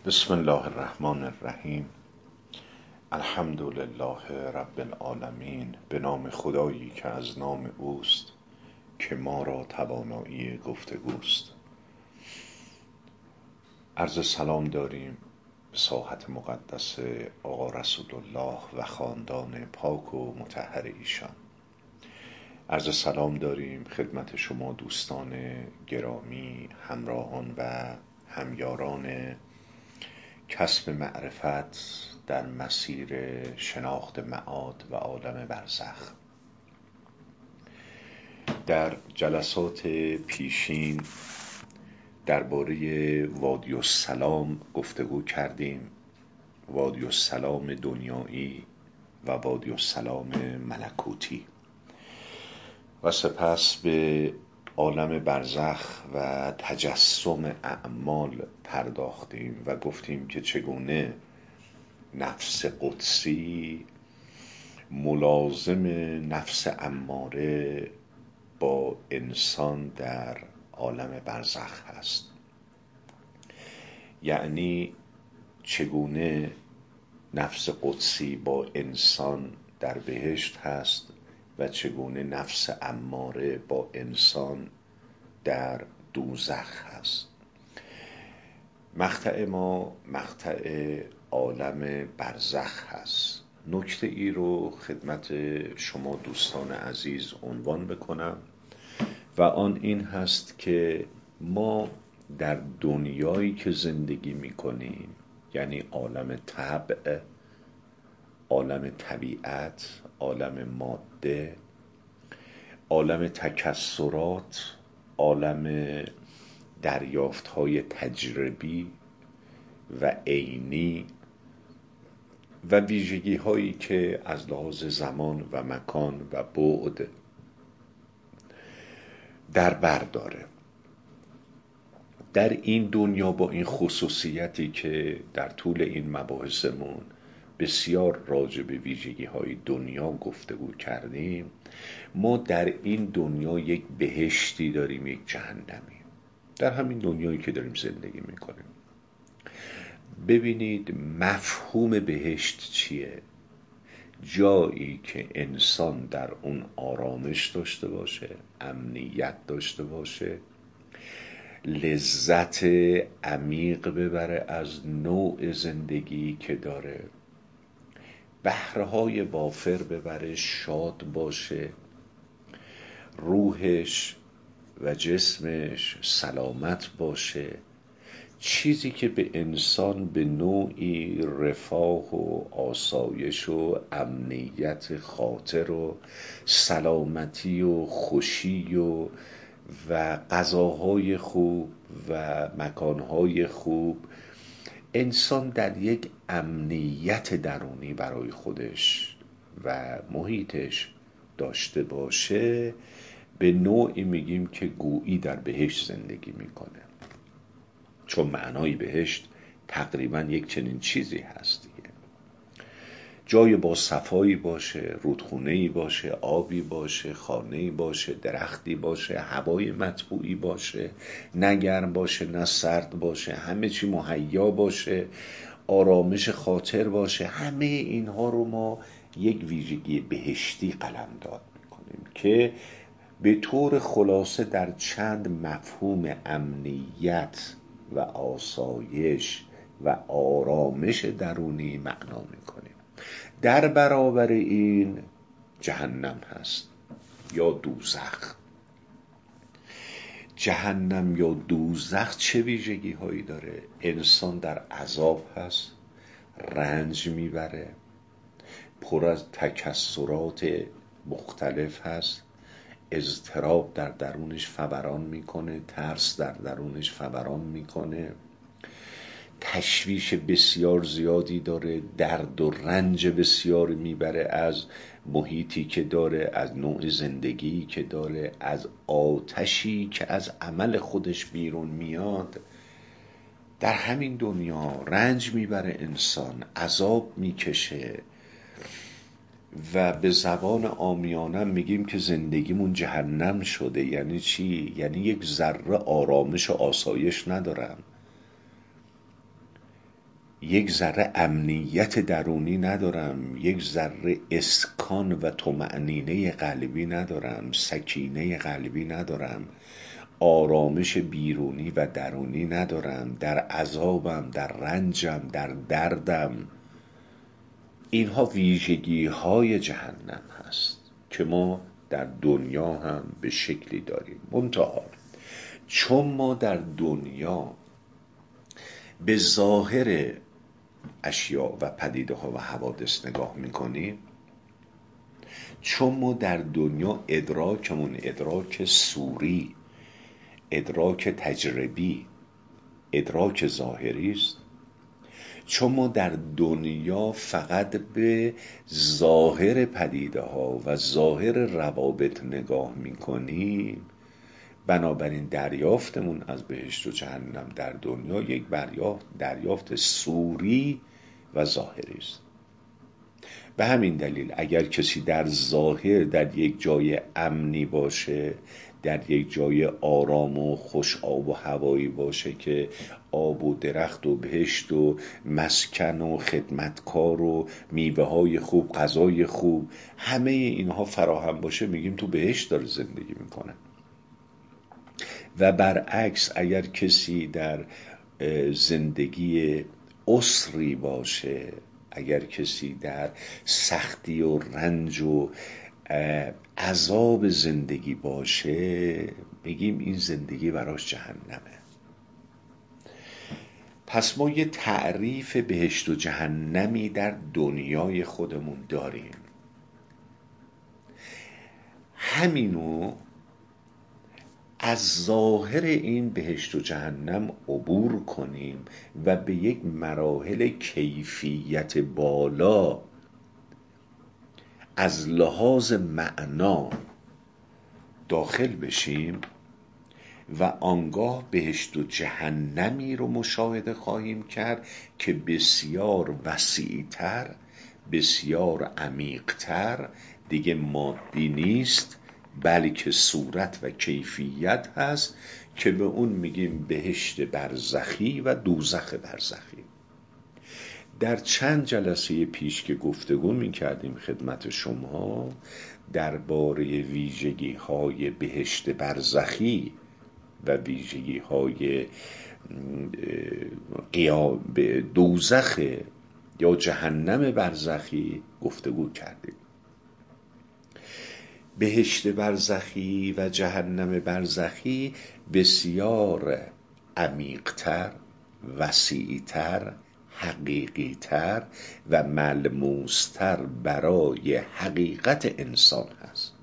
بسم الله الرحمن الرحیم. الحمد لله رب العالمین. به نام خدایی که از نام اوست که ما را توانایی گفتگوست. عرض سلام داریم به ساحت مقدس آقا رسول الله و خاندان پاک و مطهر ایشان. عرض سلام داریم خدمت شما دوستان گرامی، همراهان و همیاران کسب معرفت در مسیر شناخت معاد و عالم برزخ. در جلسات پیشین درباره وادی السلام گفتگو کردیم، وادی السلام دنیایی و وادی السلام ملکوتی، و سپس به عالم برزخ و تجسم اعمال پرداختیم و گفتیم که چگونه نفس قدسی ملازم نفس اماره با انسان در عالم برزخ هست. یعنی چگونه نفس قدسی با انسان در بهشت هست و چگونه نفس اماره با انسان در دوزخ هست. مقطع ما مقطع عالم برزخ هست. نکته ای رو خدمت شما دوستان عزیز عنوان بکنم و آن این هست که ما در دنیایی که زندگی میکنیم، یعنی عالم طبع، عالم طبیعت، عالم ماده، عالم تکثرات، عالم دریافت‌های تجربی و عینی و ویژگی‌هایی که از لحاظ زمان و مکان و بعد در بر داره. در این دنیا با این خصوصیتی که در طول این مباحثمون بسیار راجع به ویژگی‌های دنیا گفتگو کردیم، ما در این دنیا یک بهشتی داریم، یک جهنمی، در همین دنیایی که داریم زندگی میکنیم. ببینید مفهوم بهشت چیه؟ جایی که انسان در اون آرامش داشته باشه، امنیت داشته باشه، لذت عمیق ببره از نوع زندگی که داره، بهره‌های وافر ببره، شاد باشه، روحش و جسمش سلامت باشه، چیزی که به انسان به نوعی رفاه و آسایش و امنیت خاطر و سلامتی و خوشی و غذاهای خوب و مکانهای خوب، انسان در یک امنیت درونی برای خودش و محیطش داشته باشه، به نوعی میگیم که گویی در بهشت زندگی میکنه. چون معنای بهشت تقریبا یک چنین چیزی هست دیگه. جای با صفایی باشه، رودخونه‌ای باشه، آبی باشه، خانه‌ای باشه، درختی باشه، هوای مطبوعی باشه، نه گرم باشه نه سرد باشه، همه چی مهیا باشه، آرامش خاطر باشه. همه اینها رو ما یک ویژگی بهشتی قلمداد میکنیم که به طور خلاصه در چند مفهوم امنیت و آسایش و آرامش درونی معنا میکنیم. در برابر این جهنم هست یا دوزخ. جهنم یا دوزخ چه ویژگی هایی داره؟ انسان در عذاب هست، رنج میبره، پر از تکثرات مختلف هست، اضطراب در درونش فوران میکنه، ترس در درونش فوران میکنه، تشویش بسیار زیادی داره، درد و رنج بسیار میبره از محیطی که داره، از نوع زندگی که داره، از آتشی که از عمل خودش بیرون میاد. در همین دنیا رنج میبره انسان، عذاب میکشه و به زبان عامیانه میگیم که زندگیمون جهنم شده. یعنی چی؟ یعنی یک ذره آرامش و آسایش ندارم. یک ذره امنیت درونی ندارم، یک ذره اسکان و طمأنینه قلبی ندارم، سکینه قلبی ندارم، آرامش بیرونی و درونی ندارم، در عذابم، در رنجم، در دردم. اینها ویژگی های جهنم هست که ما در دنیا هم به شکلی داریم. منتها چون ما در دنیا به ظاهر اشیاء و پدیده ها و حوادث نگاه میکنیم، چون ما در دنیا ادراکمون ادراک صوری، ادراک تجربی، ادراک ظاهری است، چون ما در دنیا فقط به ظاهر پدیده ها و ظاهر روابط نگاه میکنیم، بنابراین دریافتمون از بهشت و جهنم در دنیا یک دریافت صوری و ظاهری است. به همین دلیل اگر کسی در ظاهر در یک جای امنی باشه، در یک جای آرام و خوش آب و هوایی باشه که آب و درخت و بهشت و مسکن و خدمتکار و میوه های خوب، غذای خوب، همه اینها فراهم باشه، میگیم تو بهشت داره زندگی میکنه. و برعکس اگر کسی در زندگی اسری باشه، اگر کسی در سختی و رنج و عذاب زندگی باشه، میگیم این زندگی براش جهنمه. پس ما یه تعریف بهشت و جهنمی در دنیای خودمون داریم. همینو از ظاهر این بهشت و جهنم عبور کنیم و به یک مراحل کیفیت بالا از لحاظ معنا داخل بشیم و آنگاه بهشت و جهنمی رو مشاهده خواهیم کرد که بسیار وسیع‌تر، بسیار عمیق‌تر، دیگه مادی نیست بلکه صورت و کیفیت هست که به اون میگیم بهشت برزخی و دوزخ برزخی. در چند جلسه پیش که گفتگو میکردیم خدمت شما درباره ویژگی های بهشت برزخی و ویژگی های دوزخ یا جهنم برزخی گفتگو کردیم. بهشت برزخی و جهنم برزخی بسیار عمیق‌تر، وسیع‌تر، حقیقی‌تر و ملموس‌تر برای حقیقت انسان هست.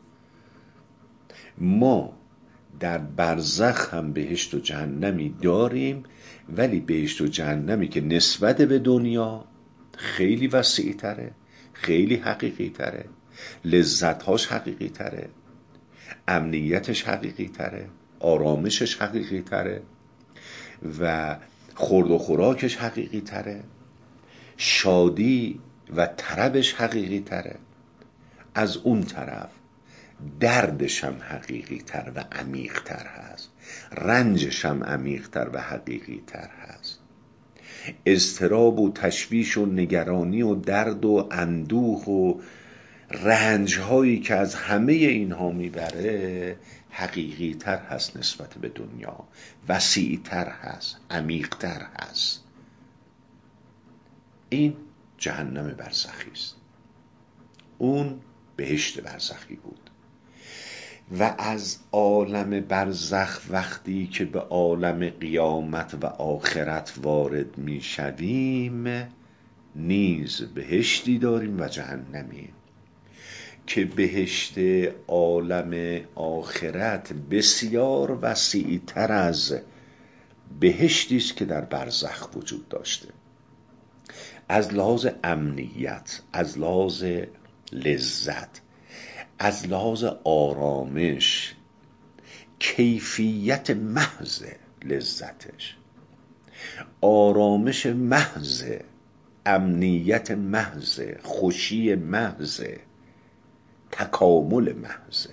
ما در برزخ هم بهشت و جهنمی داریم، ولی بهشت و جهنمی که نسبت به دنیا خیلی وسیع‌تره، خیلی حقیقی‌تره، لذت‌هاش حقیقی‌تره، امنیتش حقیقی‌تره، آرامشش حقیقی‌تره و خورد و خوراکش حقیقی‌تره، شادی و طربش حقیقی‌تره. از اون طرف دردش هم حقیقی‌تر و عمیق‌تر هست، رنجش هم عمیق‌تر و حقیقی‌تر هست، اضطراب و تشویش و نگرانی و درد و اندوه و رنج هایی که از همه اینها میبره حقیقی تر هست نسبت به دنیا، وسیع تر هست، عمیق تر هست. این جهنم برزخی است، اون بهشت برزخی بود. و از عالم برزخ وقتی که به عالم قیامت و آخرت وارد میشویم نیز بهشتی داریم و جهنمی که بهشت عالم آخرت بسیار وسیع‌تر از بهشتی است که در برزخ وجود داشته، از لحاظ امنیت، از لحاظ لذت، از لحاظ آرامش، کیفیت محض لذتش، آرامش محض، امنیت محض، خوشی محض، تکامل محضه.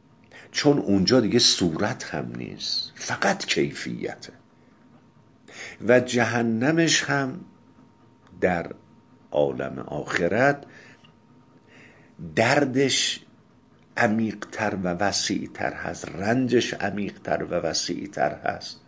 چون اونجا دیگه صورت هم نیست، فقط کیفیته. و جهنمش هم در عالم آخرت دردش عمیق‌تر و وسیع‌تر هست، رنجش عمیق‌تر و وسیع‌تر هست،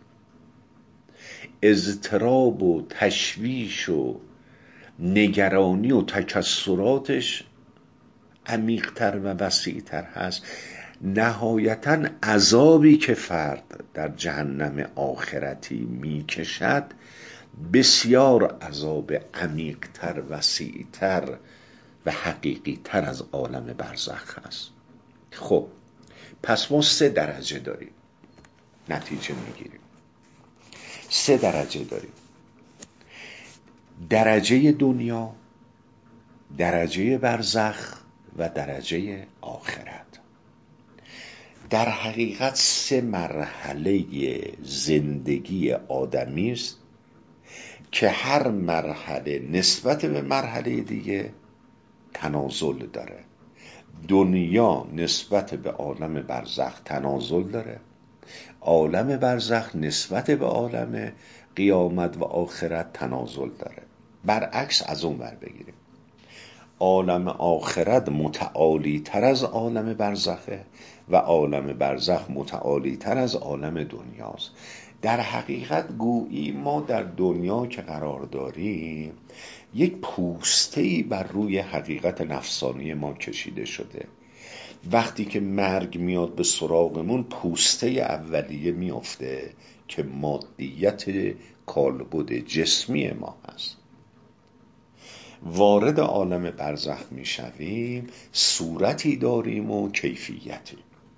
اضطراب و تشویش و نگرانی و تکثراتش عمیق‌تر و وسیع‌تر هست. نهایتاً عذابی که فرد در جهنم آخرتی میکشد بسیار عذاب عمیق‌تر، وسیع‌تر و حقیقی‌تر از عالم برزخ هست. خب پس ما 3 درجه داریم، نتیجه میگیریم 3 درجه داریم: درجه دنیا، درجه برزخ و درجه آخرت. در حقیقت 3 مرحله زندگی آدمی است که هر مرحله نسبت به مرحله دیگه تنازل داره. دنیا نسبت به عالم برزخ تنازل داره، عالم برزخ نسبت به عالم قیامت و آخرت تنازل داره. برعکس از اون ور بگیریم، عالم آخرت متعالی تر از عالم برزخه و عالم برزخ متعالی تر از عالم دنیاست. در حقیقت گویی ما در دنیا که قرار داریم یک پوسته‌ای بر روی حقیقت نفسانی ما کشیده شده. وقتی که مرگ میاد به سراغمون پوسته اولیه میافته که مادیت کالبد جسمی ما هست. وارد عالم برزخ میشویم، صورتی داریم و کیفیتی.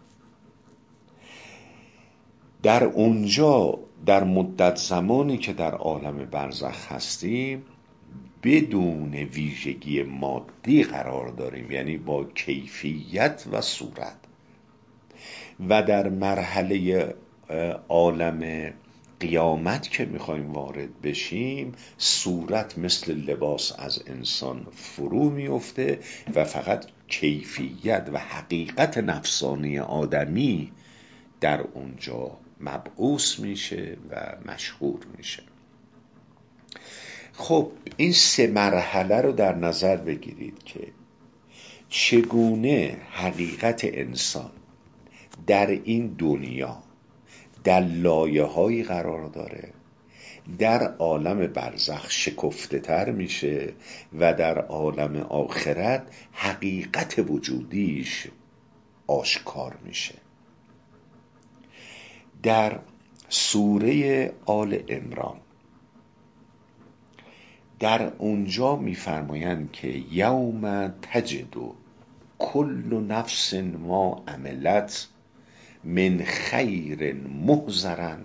در اونجا در مدت زمانی که در عالم برزخ هستیم بدون ویژگی مادی قرار داریم، یعنی با کیفیت و صورت. و در مرحله عالم قیامت که میخوایم وارد بشیم صورت مثل لباس از انسان فرو میفته و فقط کیفیت و حقیقت نفسانی آدمی در اونجا مبعوث میشه و مشهور میشه. خب این 3 مرحله رو در نظر بگیرید که چگونه حقیقت انسان در این دنیا در لایه‌هایی قرار داره، در عالم برزخ شکفته تر میشه و در عالم آخرت حقیقت وجودیش آشکار میشه. در سوره آل عمران در اونجا میفرمایند که یوم تجد کل نفس ما عملت من خیر محضرا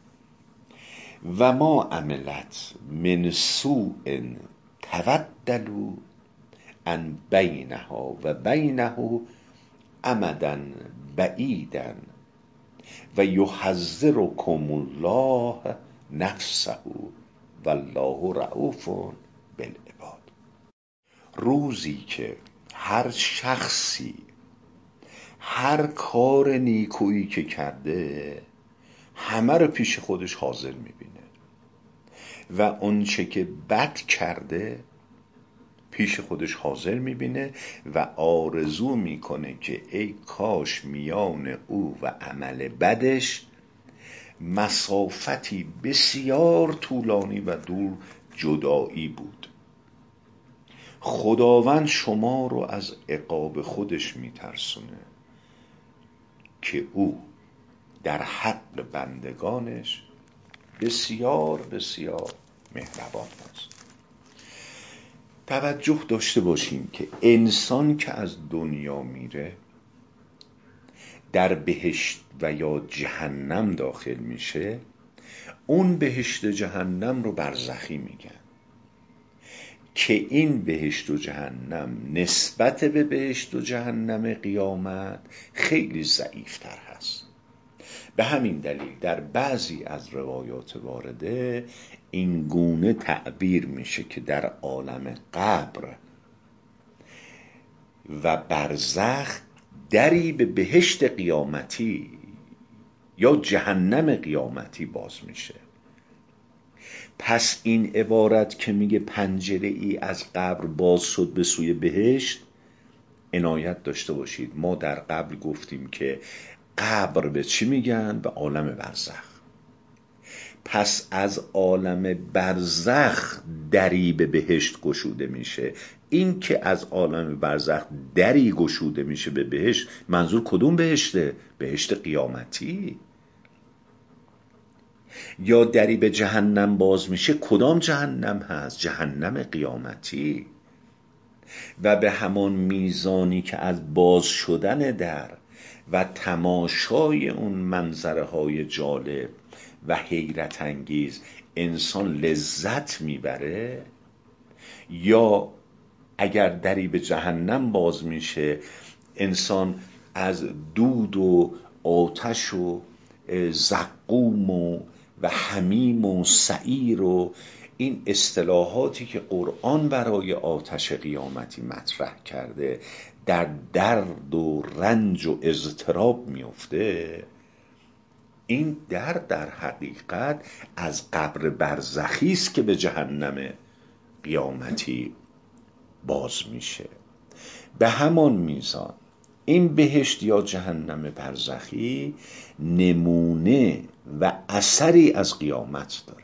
و ما عملت من سوء تودلوا ان بینها و بینه امدا بعیدا و یحذرکم الله نفسه والله رؤوف بالعباد. روزی که هر شخصی هر کار نیکویی که کرده همه رو پیش خودش حاضر میبینه و اونچه که بد کرده پیش خودش حاضر میبینه و آرزو میکنه که ای کاش میان او و عمل بدش مسافتی بسیار طولانی و دور جدایی بود. خداوند شما رو از عقاب خودش میترسونه که او در حق بندگانش بسیار بسیار مهربان است. توجه داشته باشیم که انسان که از دنیا میره در بهشت و یا جهنم داخل میشه، اون بهشت و جهنم رو برزخی میگن که این بهشت و جهنم نسبت به بهشت و جهنم قیامت خیلی ضعیفتر هست. به همین دلیل در بعضی از روایات وارده این گونه تعبیر میشه که در عالم قبر و برزخ دری به بهشت قیامتی یا جهنم قیامتی باز میشه. پس این عبارت که میگه پنجره ای از قبر باز شد به سوی بهشت، عنایت داشته باشید ما در قبل گفتیم که قبر به چی میگن؟ به عالم برزخ. پس از عالم برزخ دری به بهشت گشوده میشه. این که از عالم برزخ دری گشوده میشه به بهشت، منظور کدوم بهشته؟ بهشت قیامتی. یا دری به جهنم باز میشه، کدام جهنم هست؟ جهنم قیامتی. و به همان میزانی که از باز شدن در و تماشای اون منظره های جالب و حیرت انگیز انسان لذت میبره، یا اگر دری به جهنم باز میشه انسان از دود و آتش و زقوم و حمیم و سعیر و این اصطلاحاتی که قرآن برای آتش قیامتی مطرح کرده در درد و رنج و اضطراب میفته، این در حقیقت از قبر برزخی است که به جهنم قیامتی باز میشه. به همان میزان این بهشت یا جهنم برزخی نمونه و اثری از قیامت داره.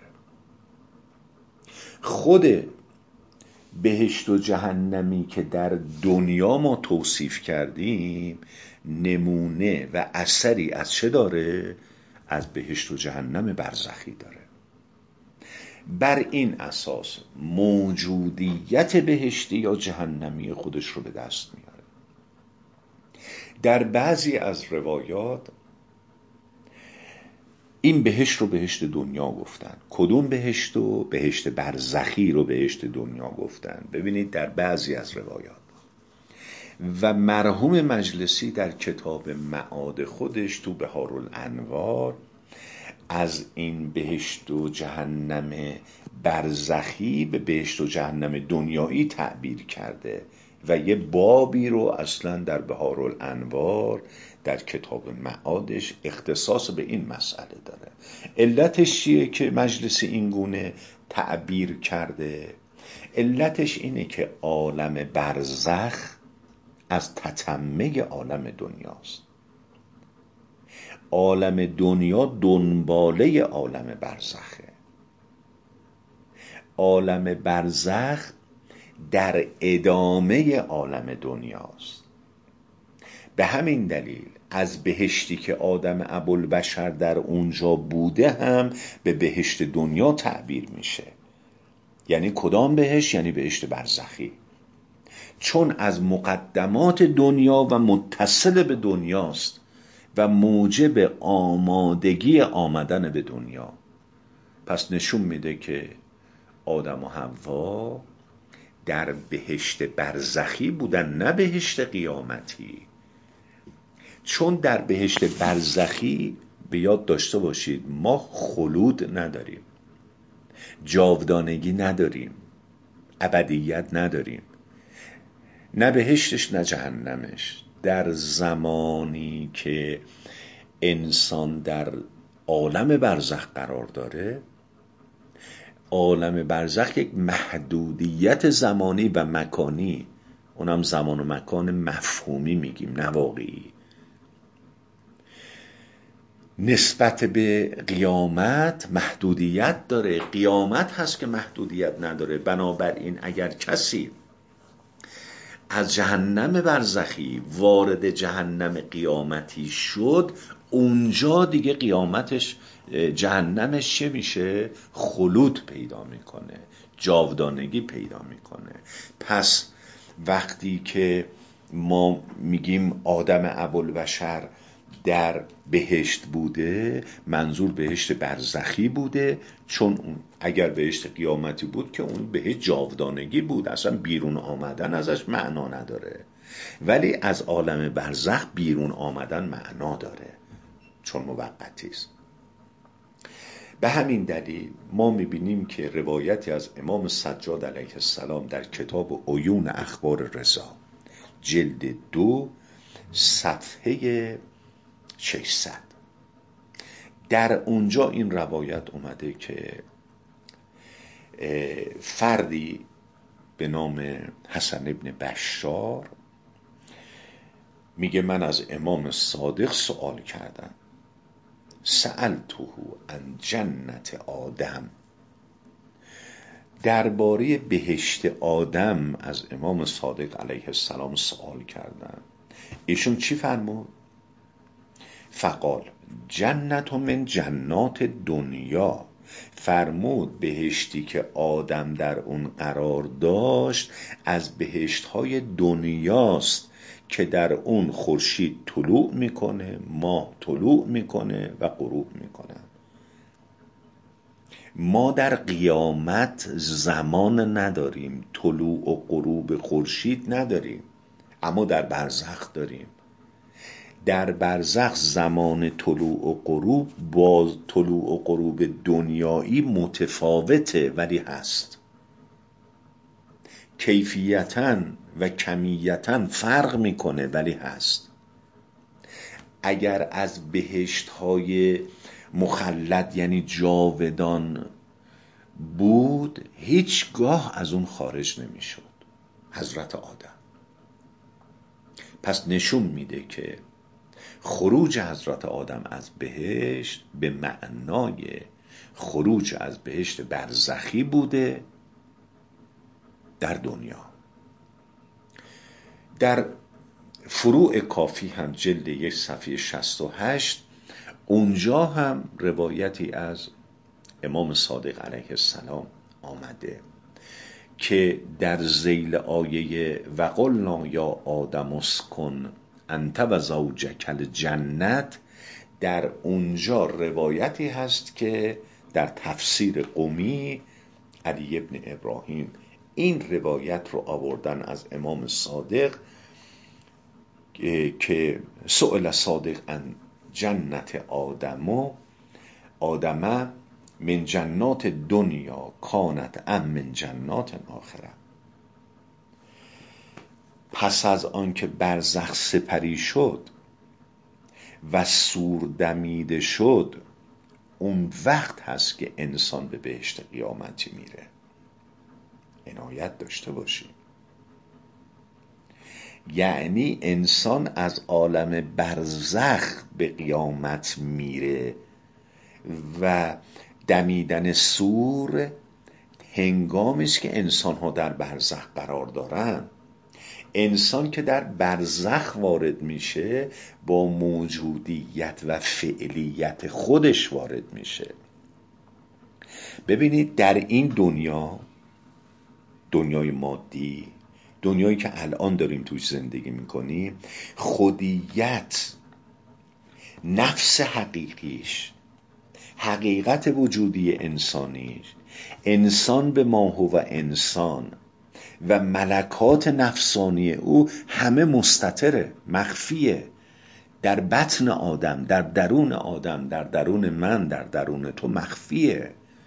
خود بهشت و جهنمی که در دنیا ما توصیف کردیم نمونه و اثری از چه داره؟ از بهشت و جهنم برزخی داره. بر این اساس موجودیت بهشتی یا جهنمی خودش رو به دست میاره. در بعضی از روایات این بهشت رو بهشت دنیا گفتن. کدوم بهشت رو؟ بهشت برزخی رو بهشت دنیا گفتن. ببینید در بعضی از روایات. و مرحوم مجلسی در کتاب معاد خودش تو بهارالانوار از این بهشت و جهنم برزخی به بهشت و جهنم دنیایی تعبیر کرده و یه بابی رو اصلا در بهارالانوار در کتاب معادش اختصاص به این مسئله داره. علتش چیه که مجلسی این گونه تعبیر کرده؟ علتش اینه که عالم برزخ از تتمه عالم دنیاست. عالم دنیا دنباله عالم برزخه. عالم برزخ در ادامه عالم دنیاست. به همین دلیل از بهشتی که آدم ابوالبشر در اونجا بوده هم به بهشت دنیا تعبیر میشه. یعنی کدام بهشت؟ یعنی بهشت برزخی. چون از مقدمات دنیا و متصل به دنیاست و موجب آمادگی آمدن به دنیا. پس نشون میده که آدم و حوا در بهشت برزخی بودن، نه بهشت قیامتی. چون در بهشت برزخی به یاد داشته باشید ما خلود نداریم، جاودانگی نداریم، ابدیت نداریم، نه بهشتش نه جهنمش. در زمانی که انسان در عالم برزخ قرار داره، عالم برزخ یک محدودیت زمانی و مکانی، اونم زمان و مکان مفهومی میگیم نه واقعی، نسبت به قیامت محدودیت داره. قیامت هست که محدودیت نداره. بنابراین اگر کسی از جهنم برزخی وارد جهنم قیامتی شد، اونجا دیگه قیامتش جهنمش چه میشه؟ خلود پیدا میکنه، جاودانگی پیدا میکنه. پس وقتی که ما میگیم آدم ابوالبشر در بهشت بوده، منظور بهشت برزخی بوده، چون اگر بهشت قیامتی بود که اون بهشت جاودانگی بود، اصلا بیرون آمدن ازش معنا نداره. ولی از عالم برزخ بیرون آمدن معنا داره چون موقتی است. به همین دلیل ما میبینیم که روایتی از امام سجاد علیه السلام در کتاب عیون اخبار رضا جلد 2 صفحه 600 در اونجا این روایت اومده که فردی به نام حسن ابن بشار میگه من از امام صادق سوال کردم، سألته عن جنت آدم، درباره بهشت آدم از امام صادق علیه السلام سوال کردم. ایشون چی فرمود؟ فقال جنت من جنات دنیا، فرمود بهشتی که آدم در اون قرار داشت از بهشت‌های دنیاست که در اون خورشید طلوع میکنه، ماه طلوع میکنه و غروب میکنه. ما در قیامت زمان نداریم، طلوع و غروب خورشید نداریم، اما در برزخ داریم. در برزخ زمان طلوع و غروب با طلوع و غروب دنیایی متفاوته، ولی هست. کیفیتاً و کمیتاً فرق میکنه، ولی هست. اگر از بهشت‌های مخلد یعنی جاودان بود، هیچگاه از اون خارج نمیشد حضرت آدم. پس نشون میده که خروج حضرت آدم از بهشت به معنای خروج از بهشت برزخی بوده در دنیا. در فروع کافی هم جلد 1 صفحه 68 اونجا هم روایتی از امام صادق علیه السلام آمده که در ذیل آیه وقلنا یا آدم اسکن انت و زوجک الجنت، در اونجا روایتی هست که در تفسیر قمی علی ابن ابراهیم این روایت رو آوردن از امام صادق که سئل صادق عن جنت آدم من جنات دنیا کانت ام من جنات آخره. پس از آن که برزخ سپری شد و سور دمیده شد، اون وقت هست که انسان به بهشت قیامتی میره. عنایت داشته باشی. یعنی انسان از عالم برزخ به قیامت میره و دمیدن سور هنگامی است که انسان ها در برزخ قرار دارن. انسان که در برزخ وارد میشه با موجودیت و فعلیت خودش وارد میشه. ببینید در این دنیا، دنیای مادی، دنیایی که الان داریم توش زندگی میکنیم، خودیت، نفس حقیقیش، حقیقت وجودی انسانیش، انسان به ما هو انسان و ملکات نفسانی او همه مستتره، مخفیه در بطن آدم، در درون آدم، در درون من، در درون تو مخفیه.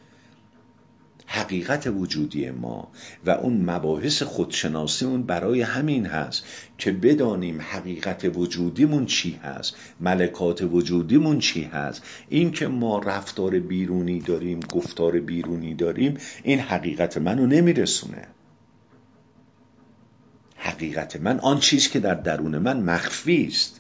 حقیقت وجودی ما و اون مباحث خودشناسی اون برای همین هست که بدانیم حقیقت وجودیمون چی هست، ملکات وجودیمون چی هست. این که ما رفتار بیرونی داریم، گفتار بیرونی داریم، این حقیقت منو نمیرسونه. حقیقت من آن چیز که در درون من مخفی است.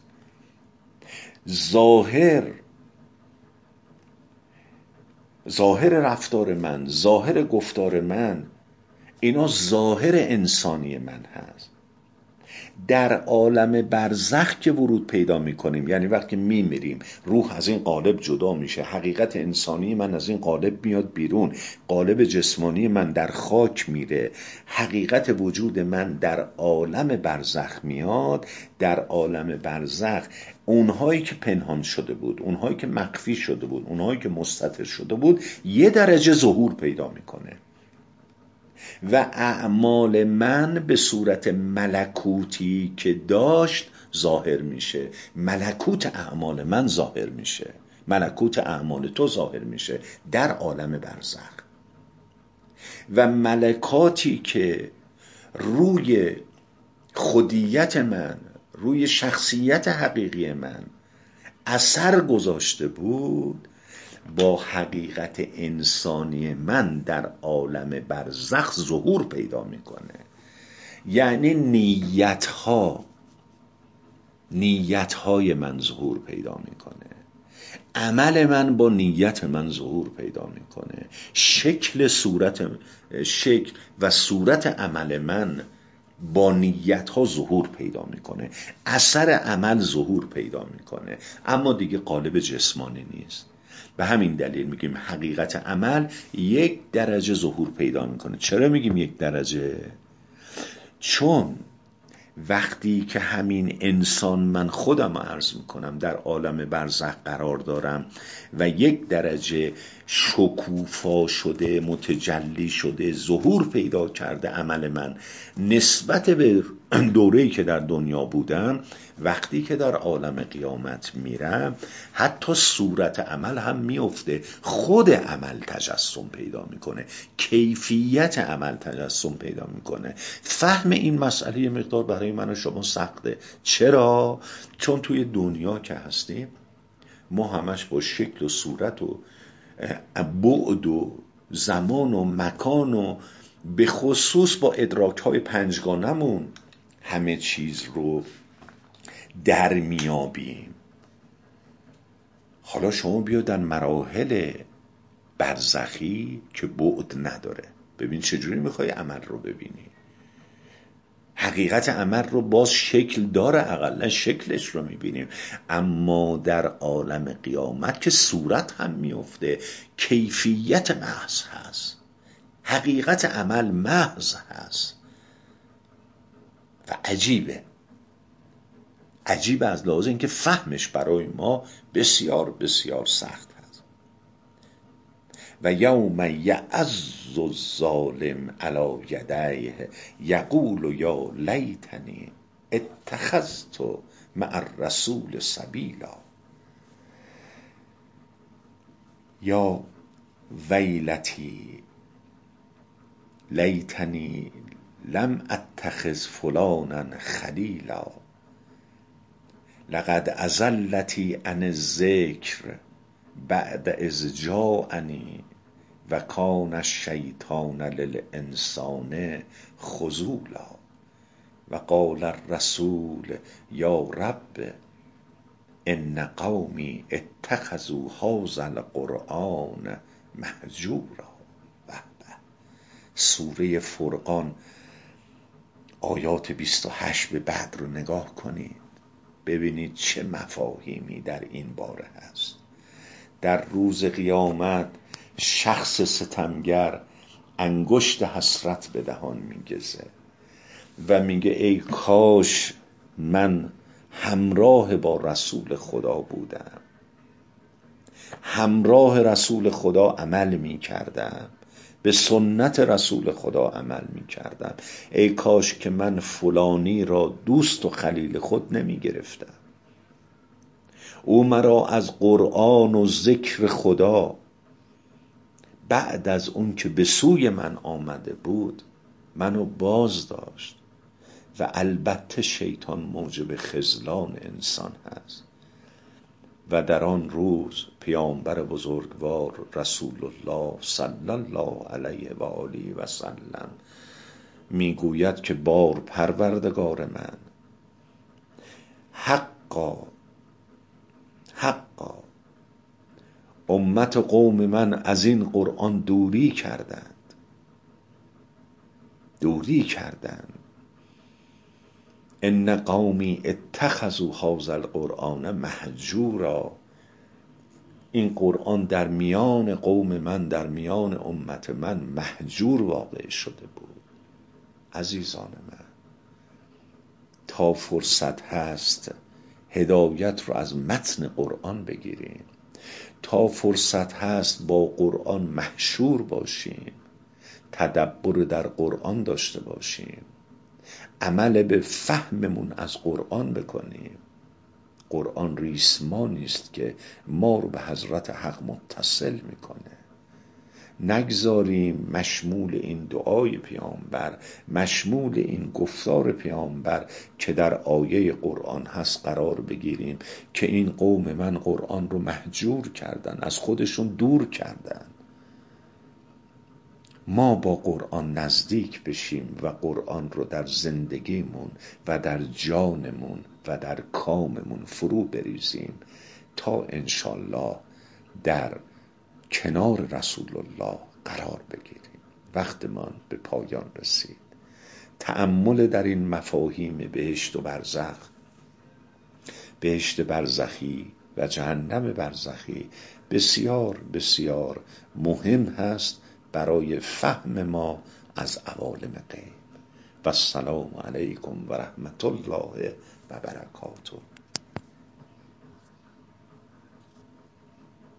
ظاهر رفتار من، ظاهر گفتار من، اینا ظاهر انسانی من هست. در عالم برزخ که ورود پیدا میکنیم، یعنی وقتی میمیریم روح از این قالب جدا میشه، حقیقت انسانی من از این قالب میاد بیرون، قالب جسمانی من در خاک میره، حقیقت وجود من در عالم برزخ میاد. در عالم برزخ اونهایی که پنهان شده بود، اونهایی که مخفی شده بود، اونهایی که مستتر شده بود، یه درجه ظهور پیدا میکنه و اعمال من به صورت ملکوتی که داشت ظاهر میشه. ملکوت اعمال من ظاهر میشه، ملکوت اعمال تو ظاهر میشه در عالم برزخ. و ملکاتی که روی خودیت من، روی شخصیت حقیقی من اثر گذاشته بود، با حقیقت انسانی من در عالم برزخ ظهور پیدا میکنه. یعنی نیتهای من ظهور پیدا میکنه، عمل من با نیت من ظهور پیدا میکنه، شکل و صورت عمل من با نیت ها ظهور پیدا میکنه، اثر عمل ظهور پیدا میکنه، اما دیگه قالب جسمانی نیست. به همین دلیل میگیم حقیقت عمل 1 درجه ظهور پیدا میکنه. چرا میگیم 1 درجه؟ چون وقتی که همین انسان، من خودم عرض میکنم، در عالم برزخ قرار دارم و 1 درجه شکوفا شده، متجلی شده، ظهور پیدا کرده عمل من نسبت به دوره‌ای که در دنیا بودم، وقتی که در عالم قیامت میرم حتی صورت عمل هم میفته، خود عمل تجسم پیدا میکنه، کیفیت عمل تجسم پیدا میکنه. فهم این مسئله یه مقدار برای من و شما سخته. چرا؟ چون توی دنیا که هستیم ما همش با شکل و صورت و بعد و زمان و مکان و به خصوص با ادراک‌های پنجگانمون همه چیز رو در میابیم. حالا شما بیا در مراحل برزخی که بعد نداره، ببین چجوری میخوای عمل رو ببینی. حقیقت عمل رو باز شکل داره، اقلا شکلش رو میبینیم، اما در عالم قیامت که صورت هم میفته، کیفیت محض هست، حقیقت عمل محض هست و عجیب از لحاظ اینکه فهمش برای ما بسیار بسیار سخت هست. و یوم یعض الظالم علی یدیه یقول یا لیتنی اتخذت مع الرسول سبیلا یا ویلتی لیتنی لم اتخذ فلانا خلیلا لقد اضلتی عن الذکر بعد اذ جاءنی و کان الشیطان للانسان خذولا و قال الرسول یا رب ان قومی اتخذوا هذا القرآن مهجورا. سوره فرقان آیات 28 به بعد رو نگاه کنید، ببینید چه مفاهیمی در این باره هست. در روز قیامت شخص ستمگر انگشت حسرت به دهان میگذه و میگه ای کاش من همراه با رسول خدا بودم، همراه رسول خدا عمل میکردم، به سنت رسول خدا عمل میکردم، ای کاش که من فلانی را دوست و خلیل خود نمیگرفتم، او مرا از قرآن و ذکر خدا بعد از اون که به سوی من آمده بود منو باز داشت. و البته شیطان موجب خذلان انسان هست و در آن روز پیامبر بزرگوار رسول الله صلی الله علیه و آله و سلم میگوید که بار پروردگار من، حقا امت قوم من از این قرآن دوری کردند. ان قومی اتخذوا هذا القرآن مهجورا. این قرآن در میان قوم من، در میان امت من مهجور واقع شده بود. عزیزان من، تا فرصت هست هدایت رو از متن قرآن بگیریم، تا فرصت هست با قرآن محشور باشیم، تدبر در قرآن داشته باشیم، عمل به فهممون از قرآن بکنیم. قرآن ریسمانی است که ما رو به حضرت حق متصل میکنه نگذاریم مشمول این دعای پیامبر، مشمول این گفتار پیامبر که در آیه قرآن هست قرار بگیریم که این قوم من قرآن رو مهجور کردن، از خودشون دور کردن. ما با قرآن نزدیک بشیم و قرآن رو در زندگیمون و در جانمون و در کاممون فرو بریزیم تا انشالله در کنار رسول الله قرار بگیریم. وقتمان به پایان رسید. تأمل در این مفاهیم بهشت و برزخ، بهشت برزخی و جهنم برزخی بسیار بسیار مهم هست برای فهم ما از عوالم غیب. و السلام علیکم و رحمت الله و برکاته.